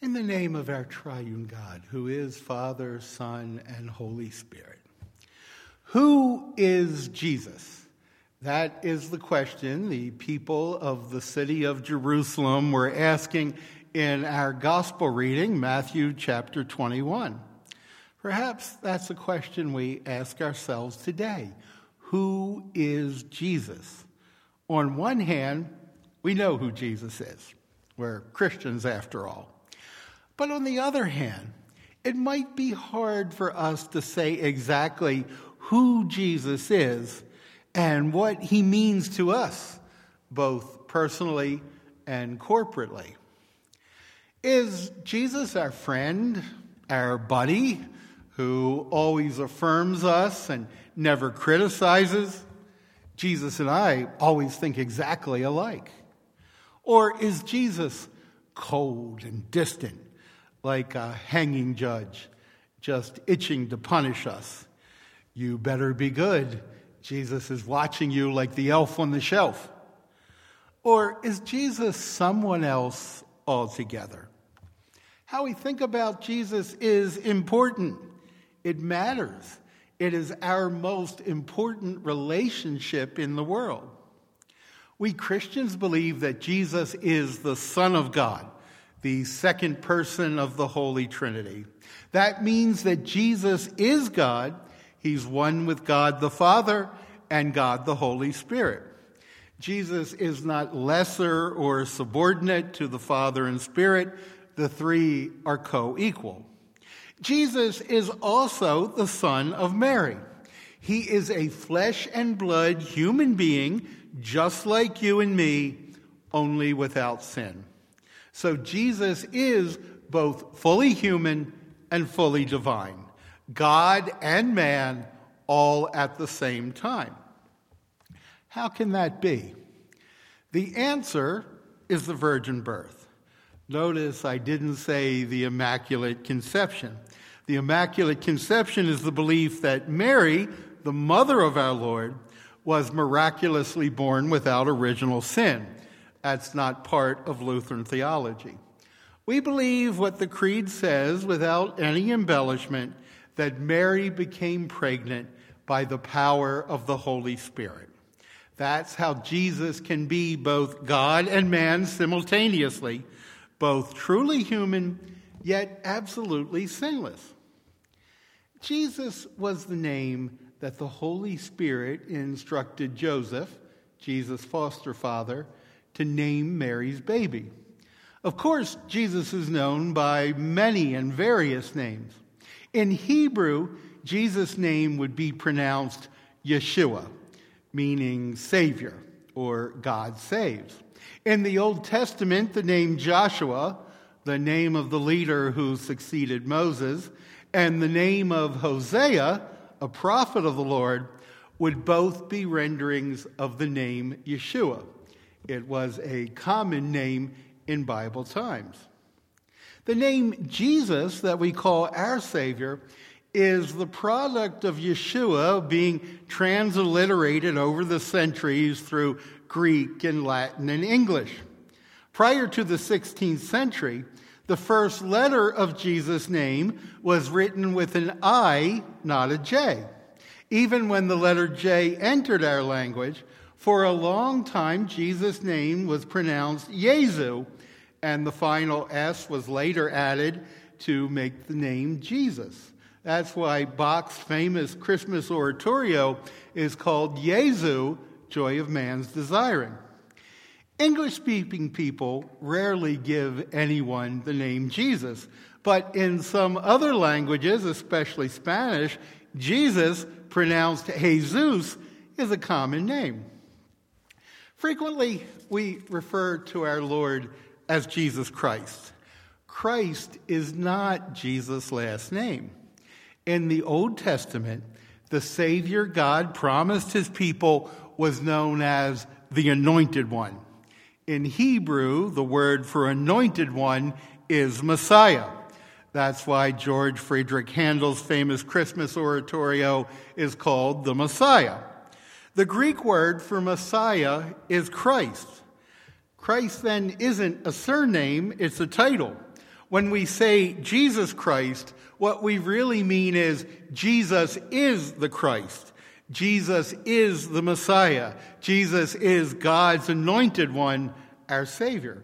In the name of our triune God, who is Father, Son, and Holy Spirit. Who is Jesus? That is the question the people of the city of Jerusalem were asking in our gospel reading, Matthew chapter 21. Perhaps that's a question we ask ourselves today. Who is Jesus? On one hand, we know who Jesus is. We're Christians after all. But on the other hand, it might be hard for us to say exactly who Jesus is and what he means to us, both personally and corporately. Is Jesus our friend, our buddy, who always affirms us and never criticizes? Jesus and I always think exactly alike. Or is Jesus cold and distant, like a hanging judge, just itching to punish us? You better be good. Jesus is watching you like the elf on the shelf. Or is Jesus someone else altogether? How we think about Jesus is important. It matters. It is our most important relationship in the world. We Christians believe that Jesus is the Son of God, the second person of the Holy Trinity. That means that Jesus is God. He's one with God the Father and God the Holy Spirit. Jesus is not lesser or subordinate to the Father and Spirit. The three are co-equal. Jesus is also the Son of Mary. He is a flesh and blood human being, just like you and me, only without sin. So Jesus is both fully human and fully divine, God and man, all at the same time. How can that be? The answer is the virgin birth. Notice I didn't say the Immaculate Conception. The Immaculate Conception is the belief that Mary, the mother of our Lord, was miraculously born without original sin. That's not part of Lutheran theology. We believe what the Creed says without any embellishment, that Mary became pregnant by the power of the Holy Spirit. That's how Jesus can be both God and man simultaneously, both truly human, yet absolutely sinless. Jesus was the name that the Holy Spirit instructed Joseph, Jesus' foster father, to name Mary's baby. Of course, Jesus is known by many and various names. In Hebrew, Jesus' name would be pronounced Yeshua, meaning Savior, or God saves. In the Old Testament, the name Joshua, the name of the leader who succeeded Moses, and the name of Hosea, a prophet of the Lord, would both be renderings of the name Yeshua. It was a common name in Bible times. The name Jesus that we call our Savior is the product of Yeshua being transliterated over the centuries through Greek and Latin and English. Prior to the 16th century, the first letter of Jesus' name was written with an I, not a J. Even when the letter J entered our language, for a long time Jesus' name was pronounced Yezu, and the final S was later added to make the name Jesus. That's why Bach's famous Christmas oratorio is called Jesu, Joy of Man's Desiring. English-speaking people rarely give anyone the name Jesus, but in some other languages, especially Spanish, Jesus, pronounced Jesus, is a common name. Frequently, we refer to our Lord as Jesus Christ. Christ is not Jesus' last name. In the Old Testament, the Savior God promised his people was known as the Anointed One. In Hebrew, the word for anointed one is Messiah. That's why George Friedrich Handel's famous Christmas oratorio is called the Messiah. The Greek word for Messiah is Christ. Christ then isn't a surname, it's a title. When we say Jesus Christ, what we really mean is Jesus is the Christ. Jesus is the Messiah. Jesus is God's anointed one, our Savior.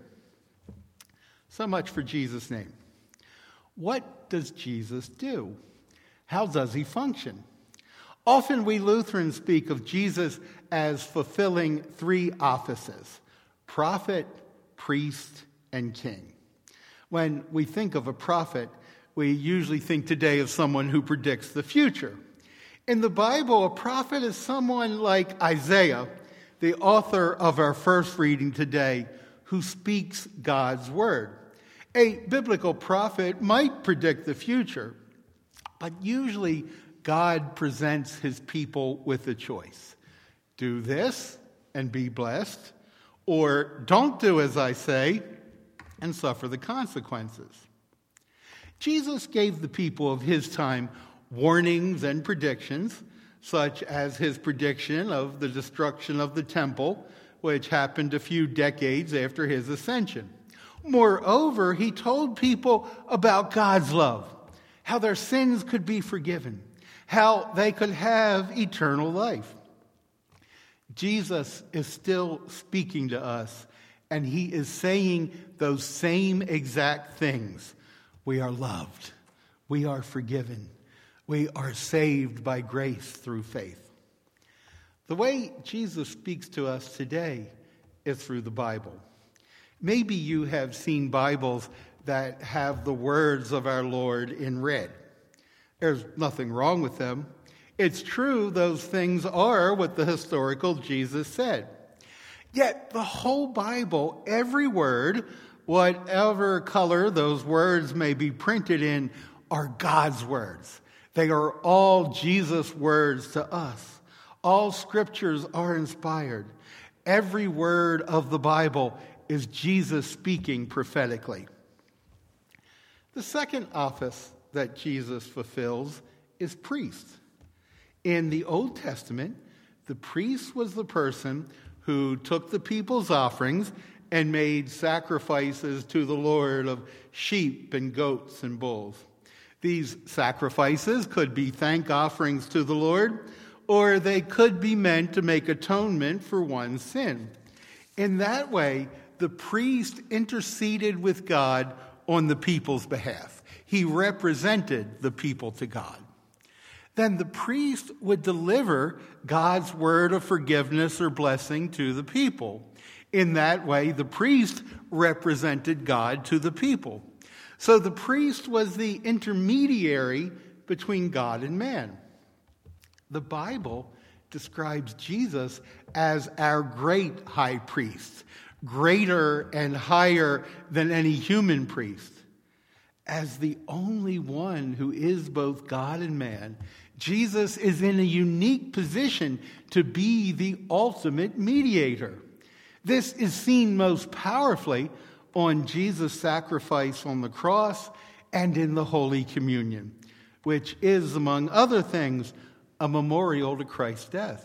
So much for Jesus' name. What does Jesus do? How does he function? Often we Lutherans speak of Jesus as fulfilling three offices: prophet, priest, and king. When we think of a prophet, we usually think today of someone who predicts the future. In the Bible, a prophet is someone like Isaiah, the author of our first reading today, who speaks God's word. A biblical prophet might predict the future, but usually God presents his people with a choice. Do this and be blessed, or don't do as I say and suffer the consequences. Jesus gave the people of his time warnings and predictions, such as his prediction of the destruction of the temple, which happened a few decades after his ascension. Moreover, he told people about God's love, how their sins could be forgiven, how they could have eternal life. Jesus is still speaking to us, and he is saying those same exact things. We are loved. We are forgiven. We are saved by grace through faith. The way Jesus speaks to us today is through the Bible. Maybe you have seen Bibles that have the words of our Lord in red. There's nothing wrong with them. It's true those things are what the historical Jesus said. Yet the whole Bible, every word, whatever color those words may be printed in, are God's words. They are all Jesus' words to us. All scriptures are inspired. Every word of the Bible is Jesus speaking prophetically. The second office that Jesus fulfills is priest. In the Old Testament, the priest was the person who took the people's offerings and made sacrifices to the Lord of sheep and goats and bulls. These sacrifices could be thank offerings to the Lord, or they could be meant to make atonement for one's sin. In that way, the priest interceded with God on the people's behalf. He represented the people to God. Then the priest would deliver God's word of forgiveness or blessing to the people. In that way, the priest represented God to the people. So the priest was the intermediary between God and man. The Bible describes Jesus as our great high priest, greater and higher than any human priest. As the only one who is both God and man, Jesus is in a unique position to be the ultimate mediator. This is seen most powerfully on Jesus' sacrifice on the cross and in the Holy Communion, which is, among other things, a memorial to Christ's death.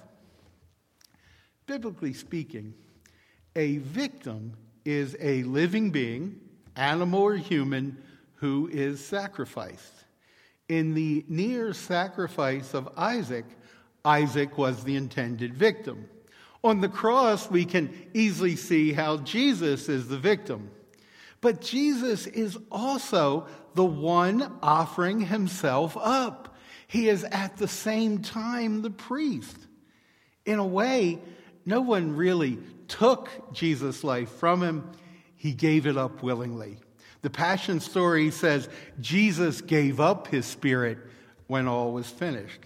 Biblically speaking, a victim is a living being, animal or human, who is sacrificed. In the near sacrifice of Isaac, Isaac was the intended victim. On the cross, we can easily see how Jesus is the victim. But Jesus is also the one offering himself up. He is at the same time the priest. In a way, no one really took Jesus' life from him. He gave it up willingly. The Passion story says Jesus gave up his spirit when all was finished.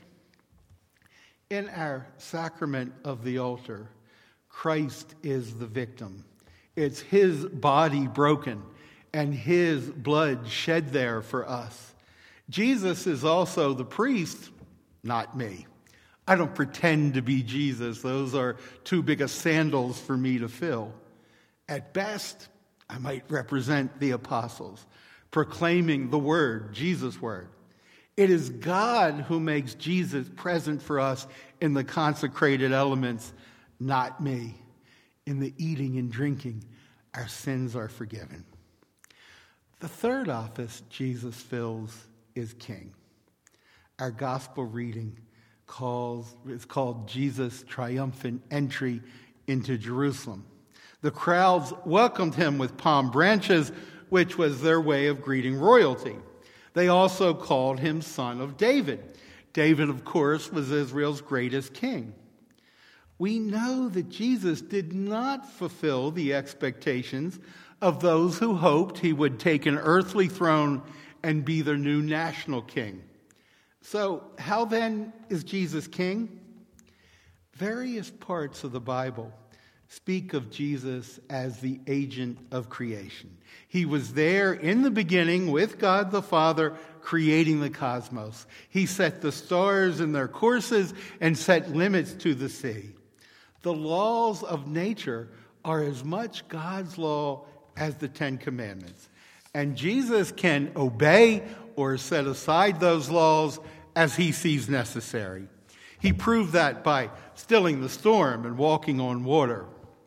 In our sacrament of the altar, Christ is the victim. It's his body broken and his blood shed there for us. Jesus is also the priest, not me. I don't pretend to be Jesus. Those are too big of sandals for me to fill. At best, I might represent the apostles, proclaiming the word, Jesus' word. It is God who makes Jesus present for us in the consecrated elements, not me. In the eating and drinking, our sins are forgiven. The third office Jesus fills is king. Our gospel reading is called Jesus' triumphant entry into Jerusalem. The crowds welcomed him with palm branches, which was their way of greeting royalty. They also called him Son of David. David, of course, was Israel's greatest king. We know that Jesus did not fulfill the expectations of those who hoped he would take an earthly throne and be their new national king. So, how then is Jesus king? Various parts of the Bible speak of Jesus as the agent of creation. He was there in the beginning with God the Father creating the cosmos. He set the stars in their courses and set limits to the sea. The laws of nature are as much God's law as the Ten Commandments. And Jesus can obey or set aside those laws as he sees necessary. He proved that by stilling the storm and walking on water.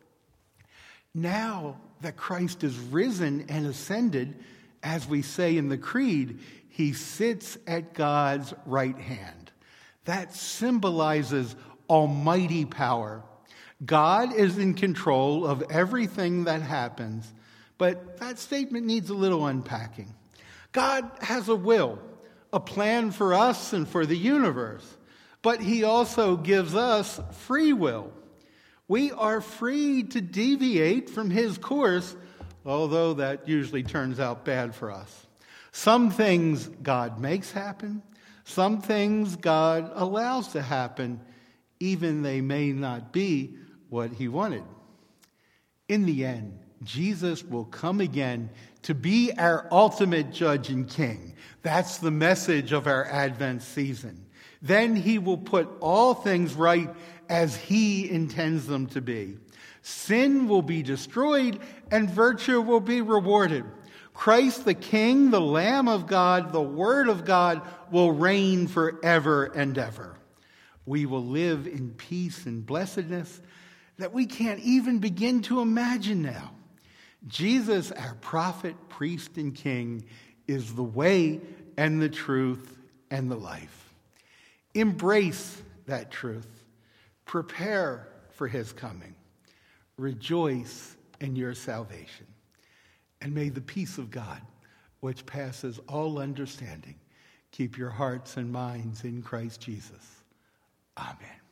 Now that Christ is risen and ascended, as we say in the Creed, he sits at God's right hand. That symbolizes almighty power. God is in control of everything that happens, but that statement needs a little unpacking. God has a will, a plan for us and for the universe, but he also gives us free will. We are free to deviate from his course, although that usually turns out bad for us. Some things God makes happen. Some things God allows to happen, even they may not be what he wanted. In the end, Jesus will come again to be our ultimate judge and king. That's the message of our Advent season. Then he will put all things right as he intends them to be. Sin will be destroyed and virtue will be rewarded. Christ the King, the Lamb of God, the Word of God will reign forever and ever. We will live in peace and blessedness that we can't even begin to imagine now. Jesus, our prophet, priest, and king, is the way and the truth and the life. Embrace that truth. Prepare for his coming. Rejoice in your salvation. And may the peace of God, which passes all understanding, keep your hearts and minds in Christ Jesus. Amen.